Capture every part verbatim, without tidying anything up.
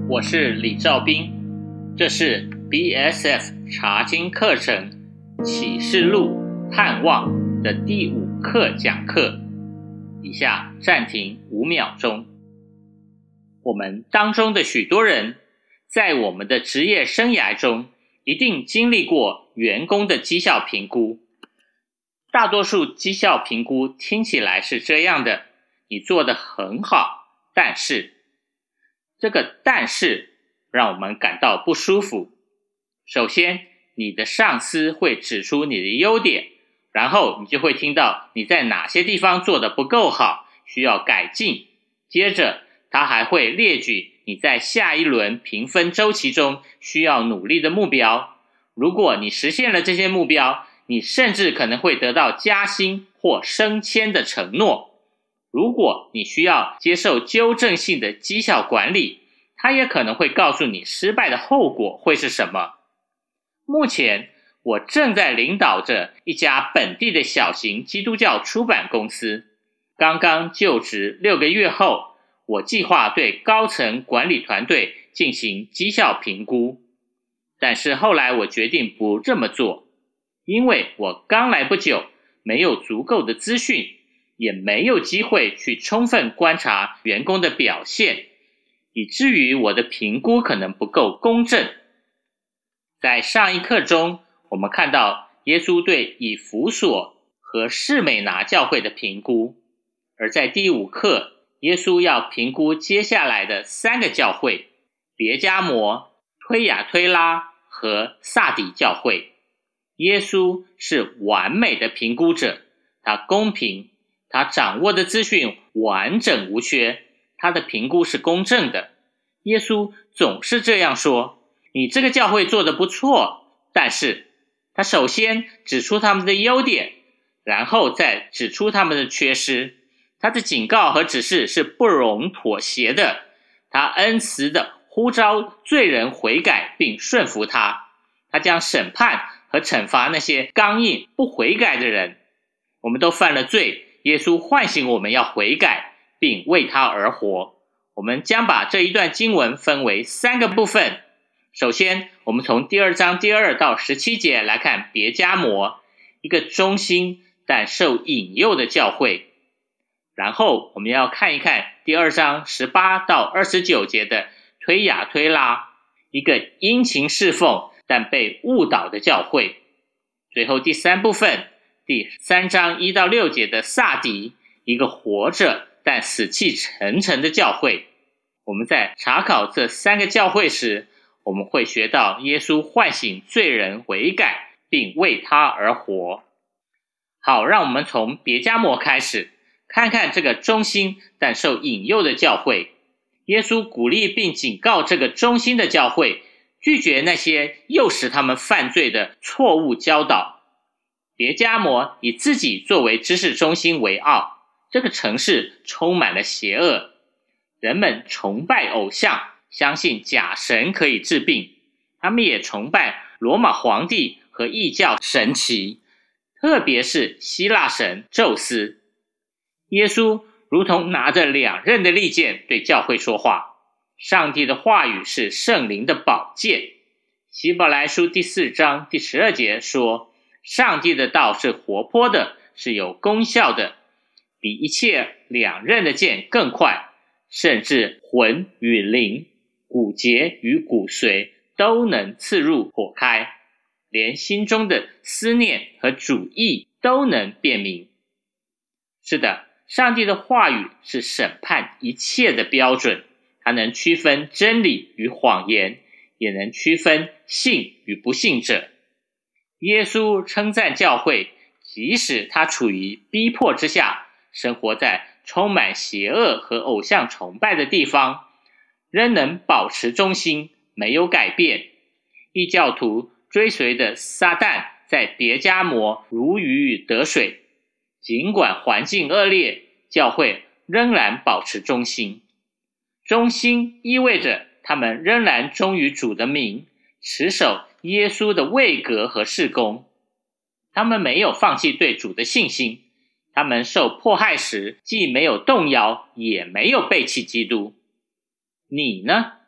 我是李兆斌，这是 B S F 查经课程启示录盼望的第五课讲课。以下暂停五秒钟。我们当中的许多人，在我们的职业生涯中，一定经历过员工的绩效评估。大多数绩效评估听起来是这样的：你做得很好，但是这个但是让我们感到不舒服。首先，你的上司会指出你的优点，然后你就会听到你在哪些地方做得不够好，需要改进。接着，他还会列举你在下一轮评分周期中需要努力的目标。如果你实现了这些目标，你甚至可能会得到加薪或升迁的承诺。如果你需要接受纠正性的绩效管理，他也可能会告诉你失败的后果会是什么。目前，我正在领导着一家本地的小型基督教出版公司。刚刚就职六个月后，我计划对高层管理团队进行绩效评估。但是后来我决定不这么做，因为我刚来不久，没有足够的资讯，也没有机会去充分观察员工的表现，以至于我的评估可能不够公正。在上一课中，我们看到耶稣对以弗所和士美拿教会的评估，而在第五课，耶稣要评估接下来的三个教会：别迦摩、推雅推拉和撒底教会。耶稣是完美的评估者，他公平，他掌握的资讯完整无缺，他的评估是公正的。耶稣总是这样说：你这个教会做得不错，但是他首先指出他们的优点，然后再指出他们的缺失。他的警告和指示是不容妥协的，他恩慈地呼召罪人悔改并顺服他，他将审判和惩罚那些刚硬不悔改的人。我们都犯了罪，耶稣唤醒我们要悔改并为他而活。我们将把这一段经文分为三个部分。首先，我们从第二章第二到十七节来看别迦摩，一个忠心但受引诱的教会。然后我们要看一看第二章十八到二十九节的推雅推拉，一个殷勤侍奉但被误导的教会。最后第三部分，第三章一到六节的撒底，一个活着但死气沉沉的教会。我们在查考这三个教会时，我们会学到耶稣唤醒罪人悔改并为他而活。好，让我们从别迦摩开始，看看这个忠心但受引诱的教会。耶稣鼓励并警告这个忠心的教会，拒绝那些诱使他们犯罪的错误教导。别迦摩以自己作为知识中心为傲，这个城市充满了邪恶，人们崇拜偶像，相信假神可以治病，他们也崇拜罗马皇帝和异教神祇，特别是希腊神宙斯。耶稣如同拿着两刃的利剑对教会说话，上帝的话语是圣灵的宝剑。希伯来书第四章第十二节说，上帝的道是活泼的，是有功效的，比一切两刃的剑更快，甚至魂与灵、骨节与骨髓都能刺入剖开，连心中的思念和主意都能辨明。是的，上帝的话语是审判一切的标准，它能区分真理与谎言，也能区分信与不信者。耶稣称赞教会，即使他处于逼迫之下，生活在充满邪恶和偶像崇拜的地方，仍能保持忠心，没有改变。异教徒追随的撒旦在别迦摩如鱼得水，尽管环境恶劣，教会仍然保持忠心。忠心意味着他们仍然忠于主的名，持守耶稣的位格和事工。他们没有放弃对主的信心，他们受迫害时既没有动摇，也没有背弃基督。你呢？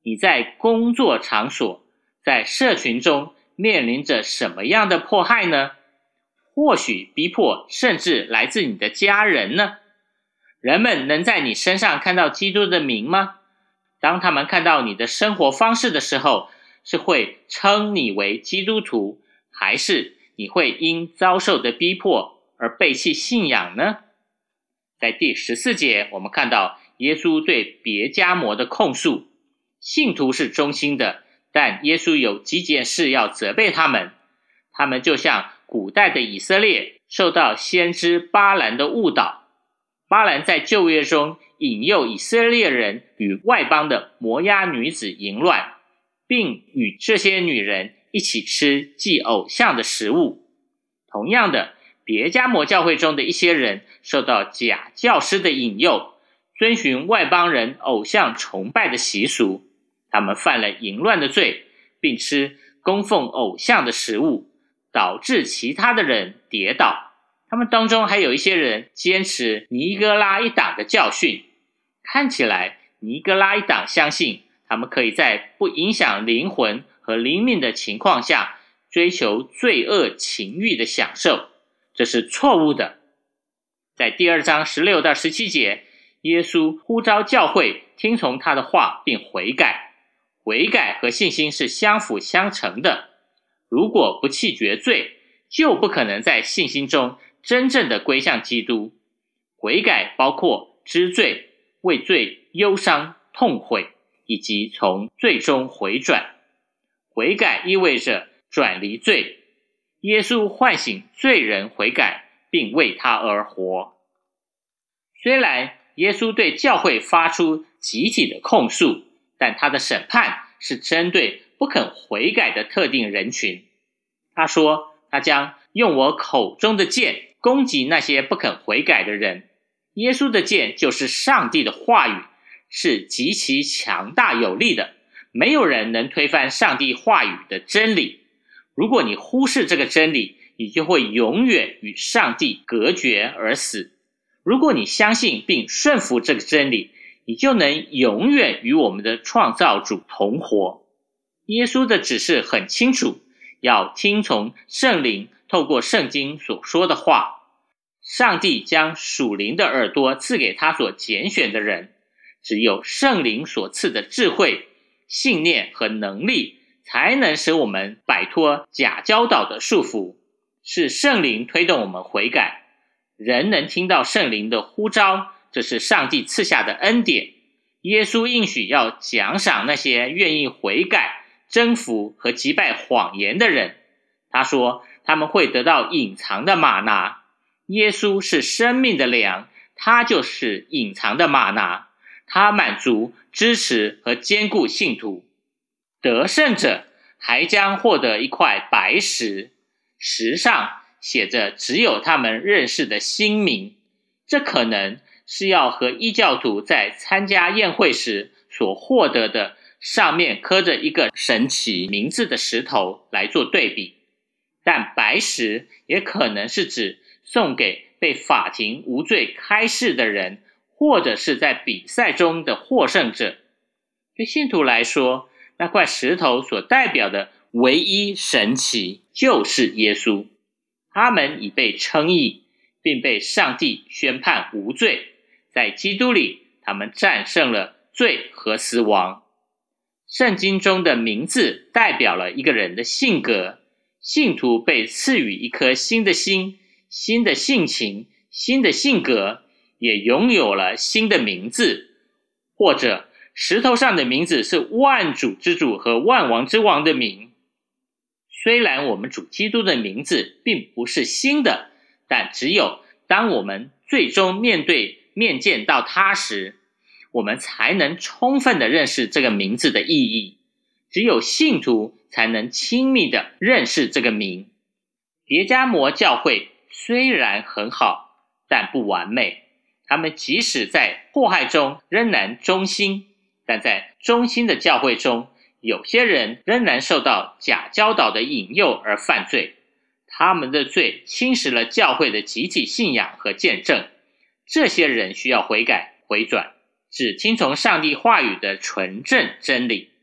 你在工作场所，在社群中面临着什么样的迫害呢？或许逼迫甚至来自你的家人呢？人们能在你身上看到基督的名吗？当他们看到你的生活方式的时候，是会称你为基督徒，还是你会因遭受的逼迫而背弃信仰呢？在第十四节，我们看到耶稣对别迦摩的控诉，信徒是忠心的，但耶稣有几件事要责备他们。他们就像古代的以色列受到先知巴兰的误导，巴兰在旧约中引诱以色列人与外邦的摩押女子淫乱，并与这些女人一起吃祭偶像的食物。同样的，别迦摩教会中的一些人受到假教师的引诱，遵循外邦人偶像崇拜的习俗，他们犯了淫乱的罪，并吃供奉偶像的食物，导致其他的人跌倒。他们当中还有一些人坚持尼哥拉一党的教训，看起来尼哥拉一党相信他们可以在不影响灵魂和灵命的情况下追求罪恶情欲的享受，这是错误的。在第二章十六到十七节，耶稣呼召教会听从他的话并悔改。悔改和信心是相辅相成的，如果不弃绝罪，就不可能在信心中真正的归向基督。悔改包括知罪、为罪忧伤痛悔，以及从罪中回转。悔改意味着转离罪，耶稣唤醒罪人悔改，并为他而活。虽然耶稣对教会发出集体的控诉，但他的审判是针对不肯悔改的特定人群。他说，他将用我口中的剑攻击那些不肯悔改的人。耶稣的剑就是上帝的话语，是极其强大有力的，没有人能推翻上帝话语的真理。如果你忽视这个真理，你就会永远与上帝隔绝而死。如果你相信并顺服这个真理，你就能永远与我们的创造主同活。耶稣的指示很清楚，要听从圣灵透过圣经所说的话。上帝将属灵的耳朵赐给他所拣选的人，只有圣灵所赐的智慧、信念和能力，才能使我们摆脱假教导的束缚，是圣灵推动我们悔改。人能听到圣灵的呼召，这是上帝赐下的恩典。耶稣应许要奖赏那些愿意悔改、征服和击败谎言的人。他说，他们会得到隐藏的玛拿。耶稣是生命的粮，他就是隐藏的玛拿，他满足、支持和坚固信徒。得胜者还将获得一块白石，石上写着只有他们认识的新名，这可能是要和异教徒在参加宴会时所获得的上面刻着一个神奇名字的石头来做对比。但白石也可能是指送给被法庭无罪开释的人，或者是在比赛中的获胜者。对信徒来说，那块石头所代表的唯一神奇就是耶稣。他们已被称义，并被上帝宣判无罪，在基督里，他们战胜了罪和死亡。圣经中的名字代表了一个人的性格，信徒被赐予一颗新的心、新的性情、新的性格，也拥有了新的名字。或者石头上的名字是万主之主和万王之王的名。虽然我们主基督的名字并不是新的，但只有当我们最终面对面见到他时，我们才能充分地认识这个名字的意义。只有信徒才能亲密地认识这个名。别迦摩教会虽然很好，但不完美。他们即使在迫害中仍然忠心，但在忠心的教会中，有些人仍然受到假教导的引诱而犯罪。他们的罪侵蚀了教会的集体信仰和见证。这些人需要悔改回转，只听从上帝话语的纯正真理。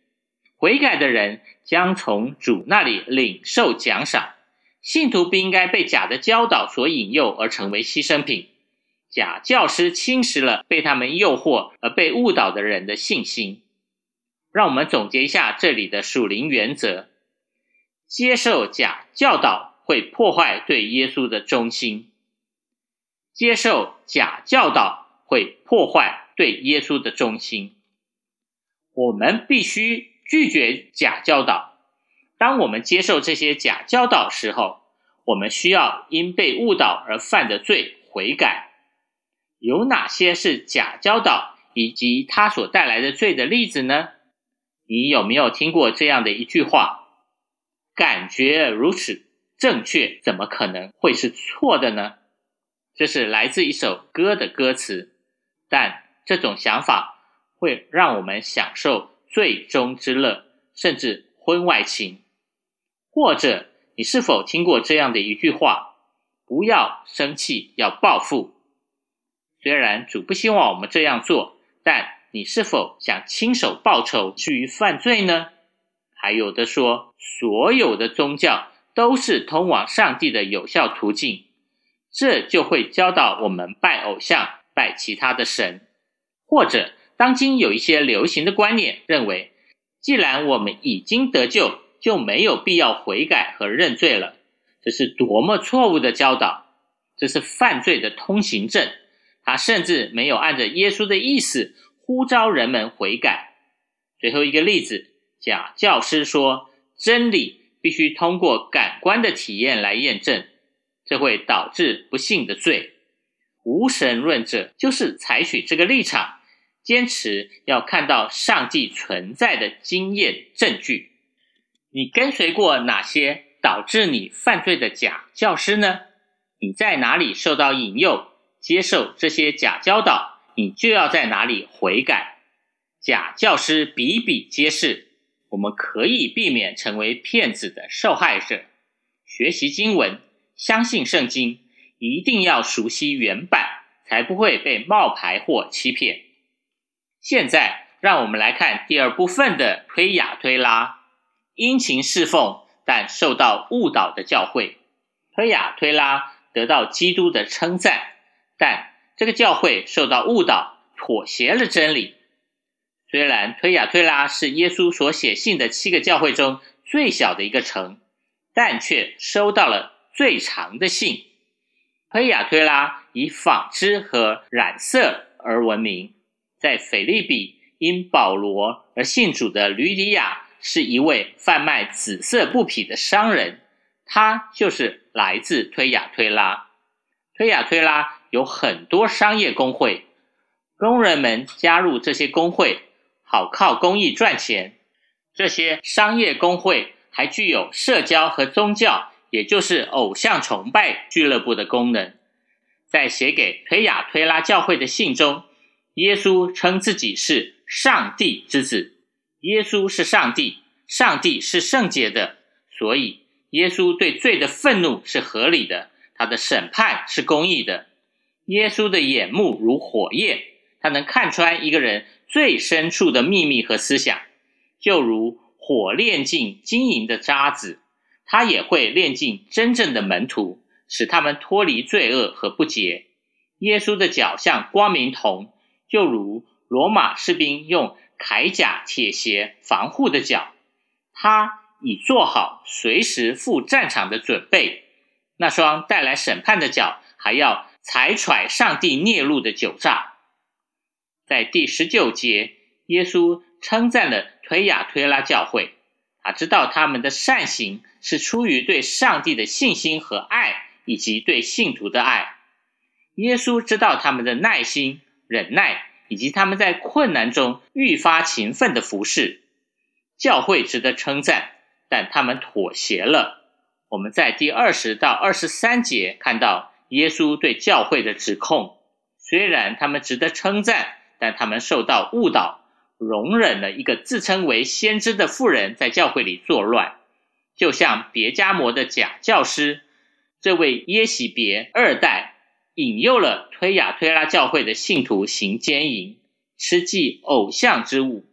悔改的人将从主那里领受奖赏。信徒不应该被假的教导所引诱而成为牺牲品。假教师侵蚀了被他们诱惑而被误导的人的信心。让我们总结一下这里的属灵原则。接受假教导会破坏对耶稣的忠心。接受假教导会破坏对耶稣的忠心。我们必须拒绝假教导。当我们接受这些假教导时候，我们需要因被误导而犯的罪悔改。有哪些是假教导以及它所带来的罪的例子呢？你有没有听过这样的一句话？感觉如此正确，怎么可能会是错的呢？这是来自一首歌的歌词，但这种想法会让我们享受罪中之乐，甚至婚外情。或者你是否听过这样的一句话？不要生气，要报复。虽然主不希望我们这样做，但你是否想亲手报仇至于犯罪呢？还有的说，所有的宗教都是通往上帝的有效途径，这就会教导我们拜偶像，拜其他的神。或者当今有一些流行的观念认为，既然我们已经得救，就没有必要悔改和认罪了。这是多么错误的教导！这是犯罪的通行证。他甚至没有按着耶稣的意思呼召人们悔改。最后一个例子，假教师说，真理必须通过感官的体验来验证，这会导致不幸的罪。无神论者就是采取这个立场，坚持要看到上帝存在的经验证据。你跟随过哪些导致你犯罪的假教师呢？你在哪里受到引诱，接受这些假教导，你就要在哪里悔改。假教师比比皆是，我们可以避免成为骗子的受害者。学习经文，相信圣经，一定要熟悉原版，才不会被冒牌货欺骗。现在让我们来看第二部分的推雅推拉。殷勤侍奉但受到误导的教会。推雅推拉得到基督的称赞，但这个教会受到误导，妥协了真理。虽然推雅推拉是耶稣所写信的七个教会中最小的一个城，但却收到了最长的信。推雅推拉以纺织和染色而闻名。在腓立比，因保罗而信主的吕底亚是一位贩卖紫色布匹的商人，他就是来自推雅推拉。推雅推拉有很多商业工会，工人们加入这些工会，好靠公益赚钱。这些商业工会还具有社交和宗教，也就是偶像崇拜俱乐部的功能。在写给推雅推拉教会的信中，耶稣称自己是上帝之子。耶稣是上帝，上帝是圣洁的，所以耶稣对罪的愤怒是合理的，他的审判是公义的。耶稣的眼目如火焰，他能看穿一个人最深处的秘密和思想，就如火炼尽金银的渣子，他也会炼尽真正的门徒，使他们脱离罪恶和不洁。耶稣的脚像光明铜，就如罗马士兵用铠甲铁鞋防护的脚，他已做好随时赴战场的准备。那双带来审判的脚还要踩踹上帝孽路的酒榨。在第十九节，耶稣称赞了推雅推拉教会，他知道他们的善行是出于对上帝的信心和爱，以及对信徒的爱。耶稣知道他们的耐心、忍耐，以及他们在困难中愈发勤奋的服事。教会值得称赞，但他们妥协了。我们在第二十到二十三节看到耶稣对教会的指控，虽然他们值得称赞，但他们受到误导，容忍了一个自称为先知的妇人在教会里作乱，就像别迦摩的假教师，这位耶洗别二代引诱了推雅推拉教会的信徒行奸淫，吃祭偶像之物。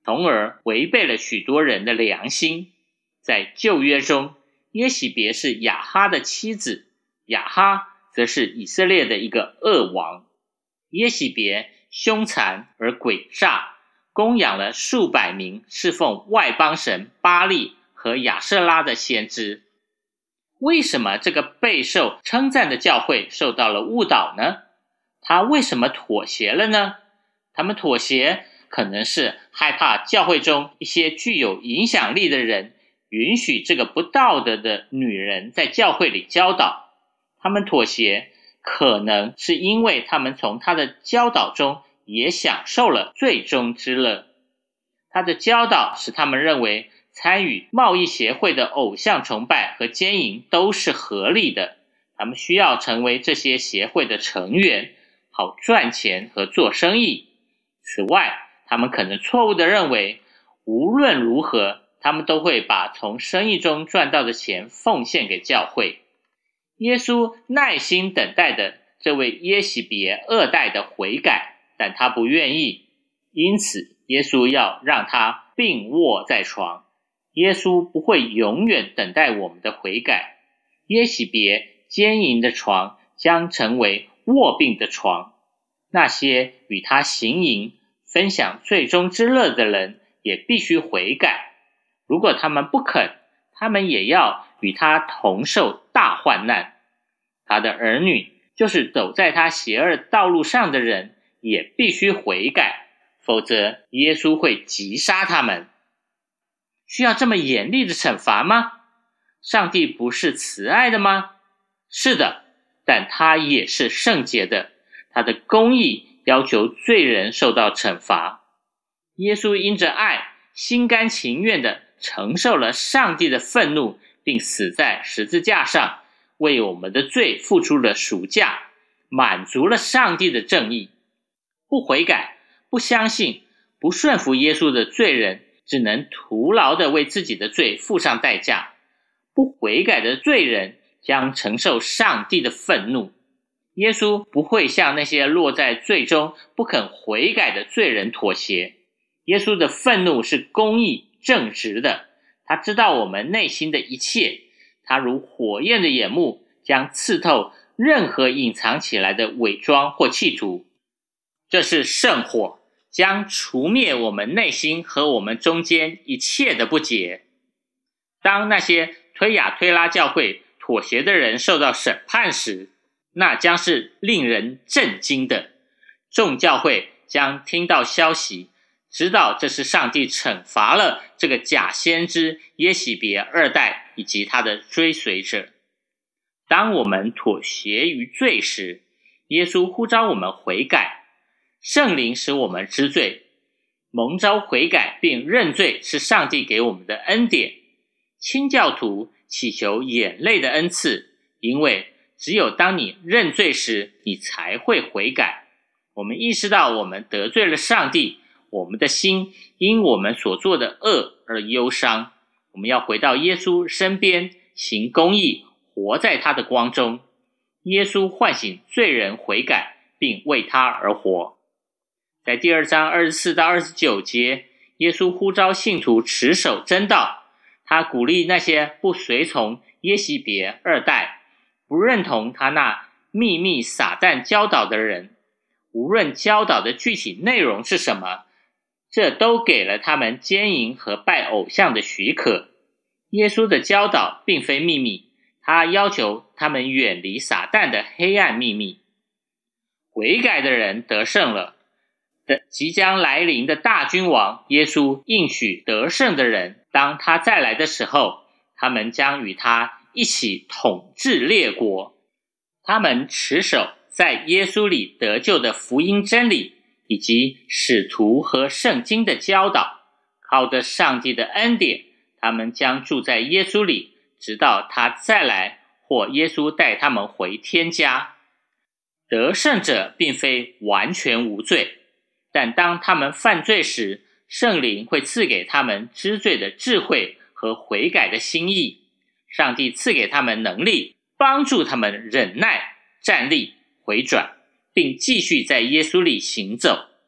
从而违背了许多人的良心。在旧约中，耶洗别是亚哈的妻子，亚哈则是以色列的一个恶王。耶洗别凶残而诡诈，供养了数百名侍奉外邦神巴力和亚舍拉的先知。为什么这个备受称赞的教会受到了误导呢？他为什么妥协了呢？他们妥协可能是害怕教会中一些具有影响力的人允许这个不道德的女人在教会里教导。他们妥协可能是因为他们从她的教导中也享受了罪中之乐。她的教导使他们认为参与贸易协会的偶像崇拜和奸淫都是合理的，他们需要成为这些协会的成员，好赚钱和做生意。此外，他们可能错误地认为，无论如何，他们都会把从生意中赚到的钱奉献给教会。耶稣耐心等待的这位耶洗别二代的悔改，但他不愿意，因此耶稣要让他病卧在床。耶稣不会永远等待我们的悔改，耶洗别奸淫的床将成为卧病的床。那些与他行淫、分享罪中之乐的人也必须悔改。如果他们不肯，他们也要与他同受大患难。他的儿女，就是走在他邪恶道路上的人，也必须悔改，否则耶稣会击杀他们。需要这么严厉的惩罚吗？上帝不是慈爱的吗？是的，但他也是圣洁的，他的公义要求罪人受到惩罚。耶稣因着爱，心甘情愿地承受了上帝的愤怒，并死在十字架上，为我们的罪付出了赎价，满足了上帝的正义。不悔改、不相信、不顺服耶稣的罪人，只能徒劳地为自己的罪付上代价。不悔改的罪人将承受上帝的愤怒。耶稣不会向那些落在罪中不肯悔改的罪人妥协。耶稣的愤怒是公义正直的，他知道我们内心的一切，他如火焰的眼目，将刺透任何隐藏起来的伪装或企图。这是圣火，将除灭我们内心和我们中间一切的不洁。当那些推雅推拉教会妥协的人受到审判时，那将是令人震惊的。众教会将听到消息，知道这是上帝惩罚了这个假先知耶洗别二代以及他的追随者。当我们妥协于罪时，耶稣呼召我们悔改，圣灵使我们知罪，蒙召悔改并认罪是上帝给我们的恩典。清教徒祈求眼泪的恩赐，因为只有当你认罪时，你才会悔改。我们意识到我们得罪了上帝，我们的心因我们所做的恶而忧伤。我们要回到耶稣身边，行公义，活在他的光中。耶稣唤醒罪人悔改，并为他而活。在第二章二十四到二十九节，耶稣呼召信徒持守真道，他鼓励那些不随从耶洗别二代，不认同他那秘密撒旦教导的人，无论教导的具体内容是什么，这都给了他们奸淫和拜偶像的许可。耶稣的教导并非秘密，他要求他们远离撒旦的黑暗秘密。悔改的人得胜了，的即将来临的大君王耶稣应许得胜的人，当他再来的时候，他们将与他一起统治列国。他们持守在耶稣里得救的福音真理，以及使徒和圣经的教导，靠着上帝的恩典，他们将住在耶稣里，直到他再来，或耶稣带他们回天家。得胜者并非完全无罪，但当他们犯罪时，圣灵会赐给他们知罪的智慧和悔改的心意。上帝赐给他们能力，帮助他们忍耐、站立、回转，并继续在耶稣里行走。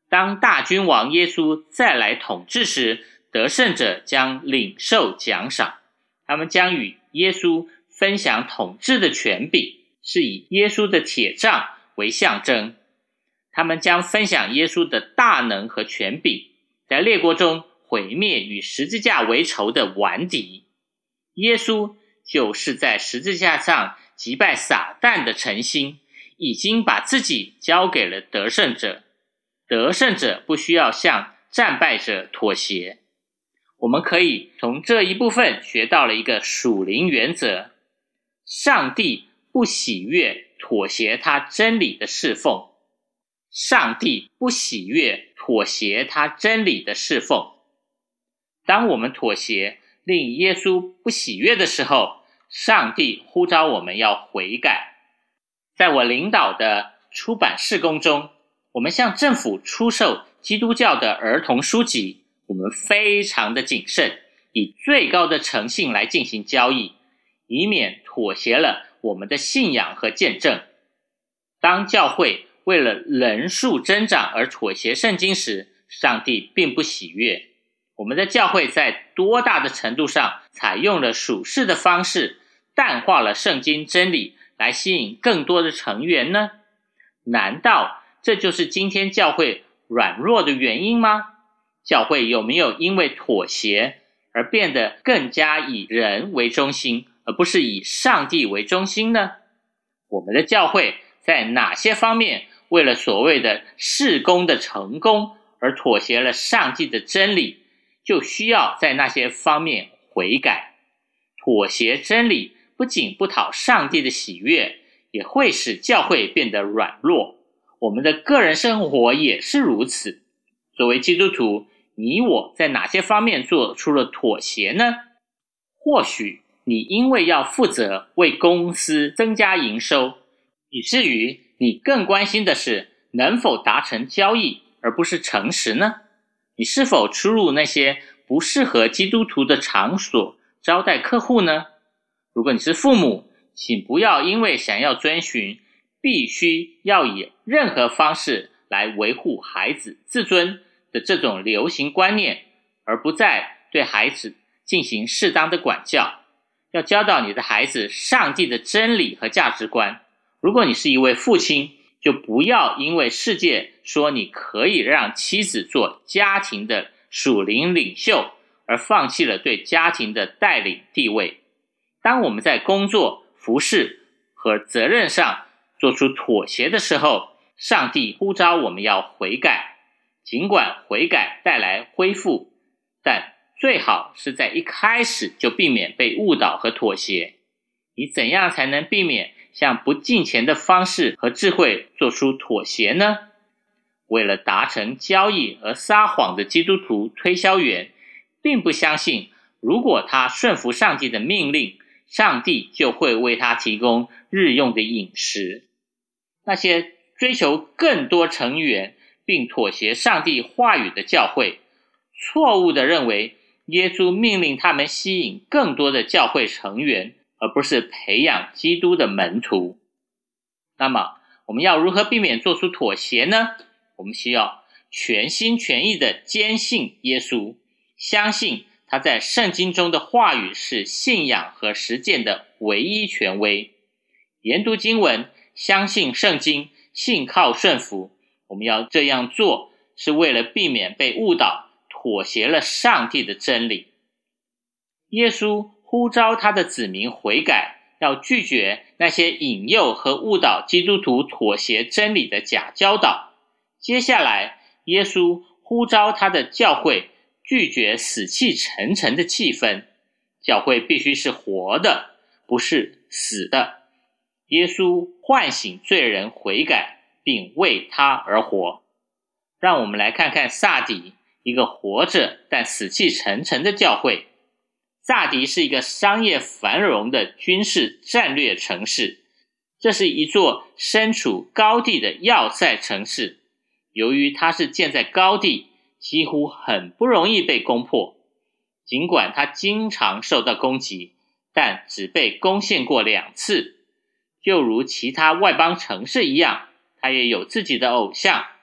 当大君王耶稣再来统治时，得胜者将领受奖赏，他们将与耶稣分享统治的权柄，是以耶稣的铁杖为象征。他们将分享耶稣的大能和权柄，在列国中毁灭与十字架为仇的顽敌。耶稣就是在十字架上击败撒旦的诚心，已经把自己交给了得胜者。得胜者不需要向战败者妥协。我们可以从这一部分学到了一个属灵原则：上帝不喜悦妥协他真理的侍奉。上帝不喜悦妥协他真理的侍奉。当我们妥协令耶稣不喜悦的时候，上帝呼召我们要悔改。在我领导的出版事工中，我们向政府出售基督教的儿童书籍，我们非常的谨慎，以最高的诚信来进行交易，以免妥协了我们的信仰和见证。当教会为了人数增长而妥协圣经时，上帝并不喜悦。我们的教会在多大的程度上采用了属世的方式，淡化了圣经真理，来吸引更多的成员呢？难道这就是今天教会软弱的原因吗？教会有没有因为妥协而变得更加以人为中心，而不是以上帝为中心呢？我们的教会在哪些方面为了所谓的事工的成功而妥协了上帝的真理，就需要在那些方面悔改。妥协真理不仅不讨上帝的喜悦，也会使教会变得软弱。我们的个人生活也是如此。作为基督徒，你我在哪些方面做出了妥协呢？或许你因为要负责为公司增加营收，以至于你更关心的是能否达成交易，而不是诚实呢？你是否出入那些不适合基督徒的场所招待客户呢？如果你是父母，请不要因为想要遵循必须要以任何方式来维护孩子自尊的这种流行观念，而不再对孩子进行适当的管教。要教导你的孩子上帝的真理和价值观。如果你是一位父亲，就不要因为世界说你可以让妻子做家庭的属灵领袖，而放弃了对家庭的带领地位。当我们在工作、服事和责任上做出妥协的时候，上帝呼召我们要悔改。尽管悔改带来恢复，但最好是在一开始就避免被误导和妥协。你怎样才能避免向不敬虔的方式和智慧做出妥协呢？为了达成交易而撒谎的基督徒推销员，并不相信如果他顺服上帝的命令，上帝就会为他提供日用的饮食。那些追求更多成员并妥协上帝话语的教会，错误地认为耶稣命令他们吸引更多的教会成员，而不是培养基督的门徒。那么我们要如何避免做出妥协呢？我们需要全心全意地坚信耶稣，相信他在圣经中的话语是信仰和实践的唯一权威。研读经文，相信圣经，信靠顺服。我们要这样做，是为了避免被误导，妥协了上帝的真理。耶稣呼召他的子民悔改，要拒绝那些引诱和误导基督徒妥协真理的假教导。接下来，耶稣呼召他的教会拒绝死气沉沉的气氛。教会必须是活的，不是死的。耶稣唤醒罪人悔改，并为他而活。让我们来看看撒底，一个活着但死气沉沉的教会。撒底是一个商业繁荣的军事战略城市，这是一座身处高地的要塞城市。由于它是建在高地，几乎很不容易被攻破。尽管它经常受到攻击，但只被攻陷过两次。就如其他外邦城市一样，它也有自己的偶像。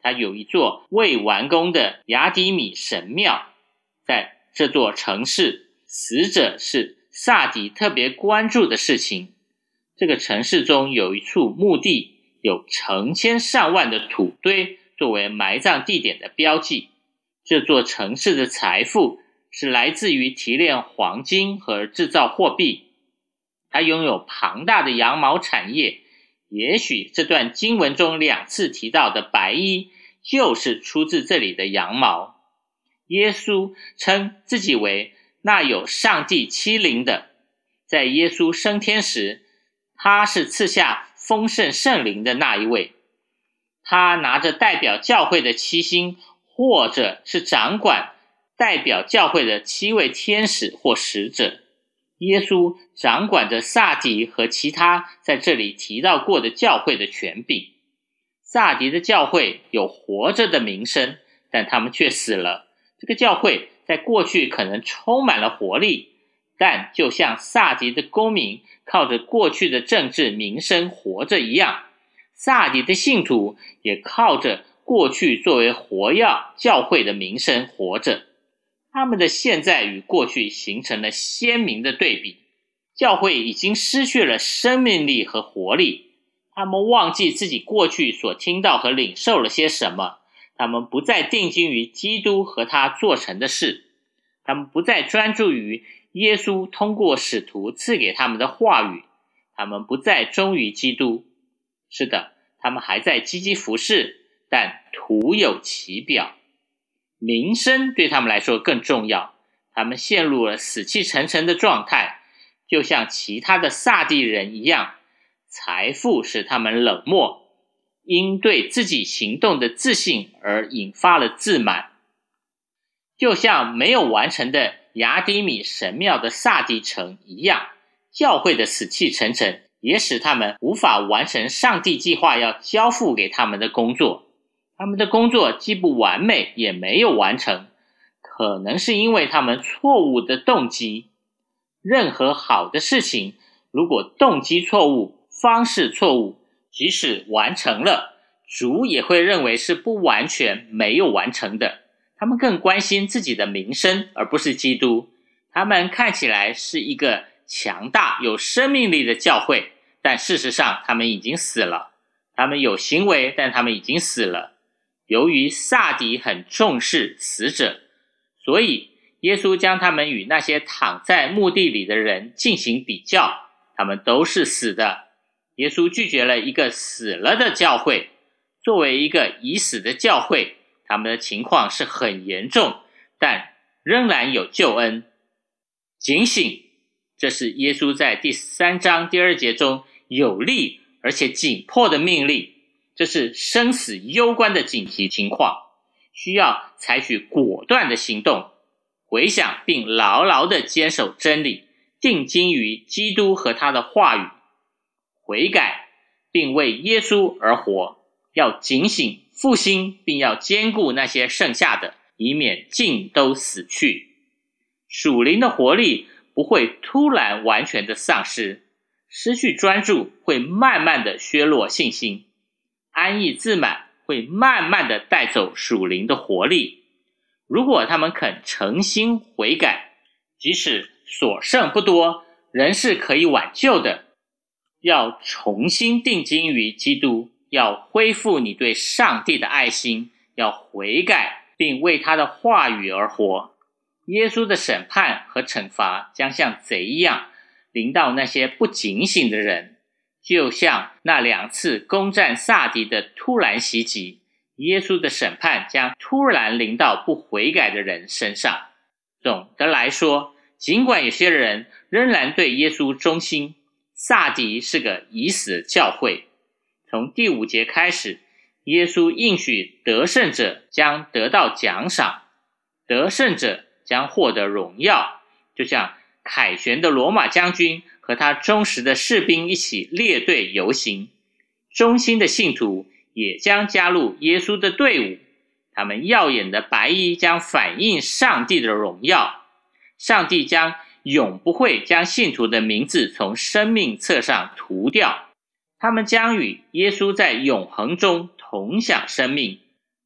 他有一座未完工的雅底米神庙，在这座城市，死者是撒狄特别关注的事情。这个城市中有一处墓地，有成千上万的土堆作为埋葬地点的标记。这座城市的财富是来自于提炼黄金和制造货币，它拥有庞大的羊毛产业。也许这段经文中两次提到的白衣就是出自这里的羊毛。耶稣称自己为那有上帝欺凌的，在耶稣升天时，他是赐下丰盛圣灵的那一位。他拿着代表教会的七星，或者是掌管代表教会的七位天使或使者。耶稣掌管着撒狄和其他在这里提到过的教会的权柄。撒狄的教会有活着的名声，但他们却死了。这个教会在过去可能充满了活力，但就像撒狄的公民靠着过去的政治名声活着一样，撒狄的信徒也靠着过去作为活跃教会的名声活着。他们的现在与过去形成了鲜明的对比。教会已经失去了生命力和活力，他们忘记自己过去所听到和领受了些什么，他们不再定睛于基督和他做成的事，他们不再专注于耶稣通过使徒赐给他们的话语，他们不再忠于基督。是的，他们还在积极服事，但徒有其表。名声对他们来说更重要，他们陷入了死气沉沉的状态，就像其他的撒狄人一样。财富使他们冷漠，因对自己行动的自信而引发了自满。就像没有完成的雅底米神庙的撒狄城一样，教会的死气沉沉也使他们无法完成上帝计划要交付给他们的工作。他们的工作既不完美，也没有完成，可能是因为他们错误的动机。任何好的事情，如果动机错误，方式错误，即使完成了，主也会认为是不完全，没有完成的。他们更关心自己的名声，而不是基督。他们看起来是一个强大有生命力的教会，但事实上他们已经死了。他们有行为，但他们已经死了。由于撒狄很重视死者，所以耶稣将他们与那些躺在墓地里的人进行比较，他们都是死的。耶稣拒绝了一个死了的教会。作为一个已死的教会，他们的情况是很严重，但仍然有救恩。警醒，这是耶稣在第三章第二节中有力而且紧迫的命令。这是生死攸关的紧急情况，需要采取果断的行动，回想并牢牢地坚守真理，定睛于基督和他的话语，悔改并为耶稣而活，要警醒复兴，并要兼顾那些剩下的，以免尽都死去。属灵的活力不会突然完全的丧失，失去专注会慢慢的削弱信心，安逸自满会慢慢的带走属灵的活力。如果他们肯诚心悔改，即使所剩不多，仍是可以挽救的。要重新定睛于基督，要恢复你对上帝的爱心，要悔改并为他的话语而活。耶稣的审判和惩罚将像贼一样临到那些不警醒的人，就像那两次攻占撒狄的突然袭击，耶稣的审判将突然临到不悔改的人身上。总的来说，尽管有些人仍然对耶稣忠心，撒狄是个已死的教会。从第五节开始，耶稣应许得胜者将得到奖赏，得胜者将获得荣耀，就像凯旋的罗马将军和他忠实的士兵一起列队游行，忠心的信徒也将加入耶稣的队伍，他们耀眼的白衣将反映上帝的荣耀，上帝将永不会将信徒的名字从生命册上涂掉，他们将与耶稣在永恒中同享生命。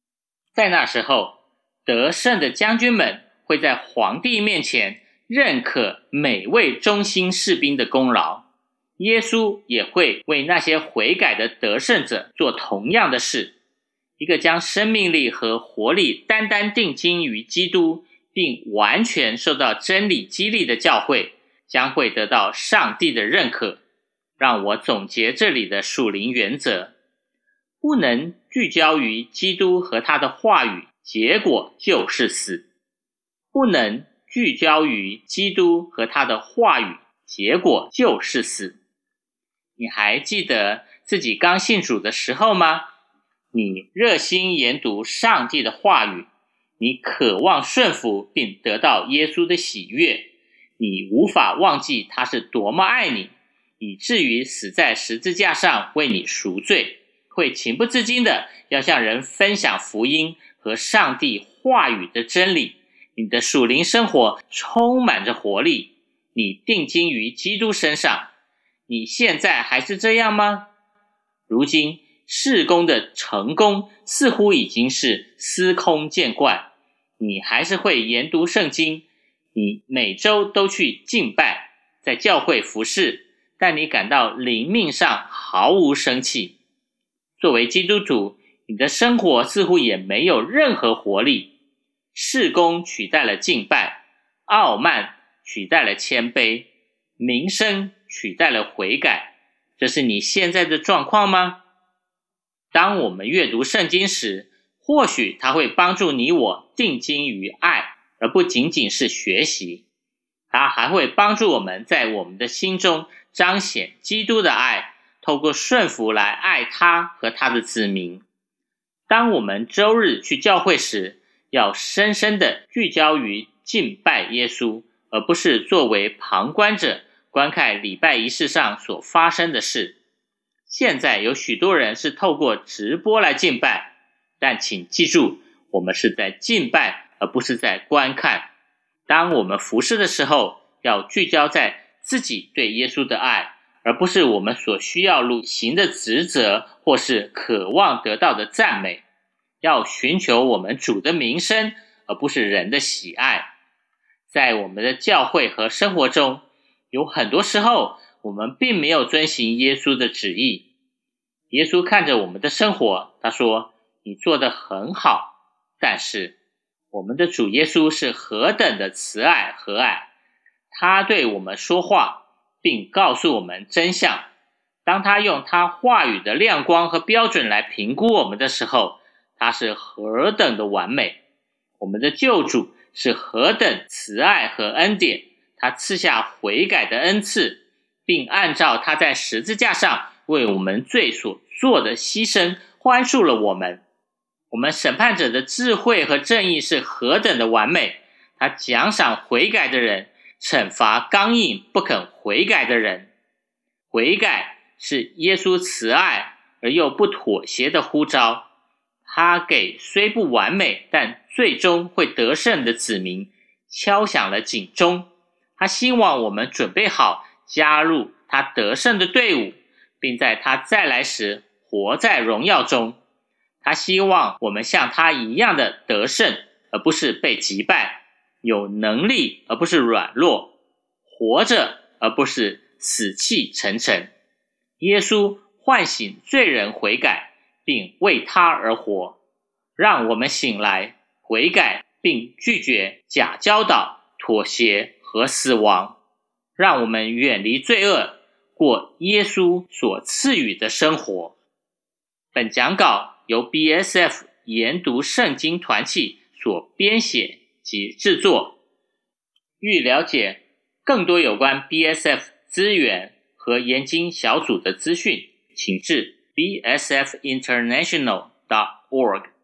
在那时候，得胜的将军们会在皇帝面前认可每位忠心士兵的功劳，耶稣也会为那些悔改的得胜者做同样的事。一个将生命力和活力单单定睛于基督，并完全受到真理激励的教会，将会得到上帝的认可。让我总结这里的属灵原则：不能聚焦于基督和他的话语，结果就是死；不能聚焦于基督和他的话语，结果就是死。你还记得自己刚信主的时候吗？你热心研读上帝的话语，你渴望顺服并得到耶稣的喜悦，你无法忘记他是多么爱你，以至于死在十字架上为你赎罪，会情不自禁的要向人分享福音和上帝话语的真理。你的属灵生活充满着活力，你定睛于基督身上。你现在还是这样吗？如今事工的成功似乎已经是司空见惯，你还是会研读圣经，你每周都去敬拜，在教会服侍，但你感到灵命上毫无生气。作为基督徒，你的生活似乎也没有任何活力。事工取代了敬拜，傲慢取代了谦卑，名声取代了悔改。这是你现在的状况吗？当我们阅读圣经时，或许它会帮助你我定睛于爱，而不仅仅是学习。它还会帮助我们在我们的心中彰显基督的爱，透过顺服来爱他和他的子民。当我们周日去教会时，要深深地聚焦于敬拜耶稣，而不是作为旁观者观看礼拜仪式上所发生的事。现在有许多人是透过直播来敬拜，但请记住，我们是在敬拜，而不是在观看。当我们服侍的时候，要聚焦在自己对耶稣的爱，而不是我们所需要履行的职责，或是渴望得到的赞美。要寻求我们主的名声，而不是人的喜爱。在我们的教会和生活中，有很多时候我们并没有遵行耶稣的旨意。耶稣看着我们的生活，他说，你做得很好。但是我们的主耶稣是何等的慈爱和蔼，他对我们说话，并告诉我们真相。当他用他话语的亮光和标准来评估我们的时候，他是何等的完美。我们的救主是何等慈爱和恩典，他赐下悔改的恩赐，并按照他在十字架上为我们罪所做的牺牲宽恕了我们。我们审判者的智慧和正义是何等的完美，他奖赏悔改的人，惩罚刚硬不肯悔改的人。悔改是耶稣慈爱而又不妥协的呼召，他给虽不完美但最终会得胜的子民敲响了警钟。他希望我们准备好加入他得胜的队伍，并在他再来时活在荣耀中。他希望我们像他一样的得胜，而不是被击败，有能力而不是软弱，活着而不是死气沉沉。耶稣唤醒罪人悔改，并为他而活。让我们醒来悔改，并拒绝假教导、妥协和死亡。让我们远离罪恶，过耶稣所赐予的生活。本讲稿由 B S F 研读圣经团契所编写及制作。欲了解更多有关 B S F 资源和研经小组的资讯，请至 b s f international dot org。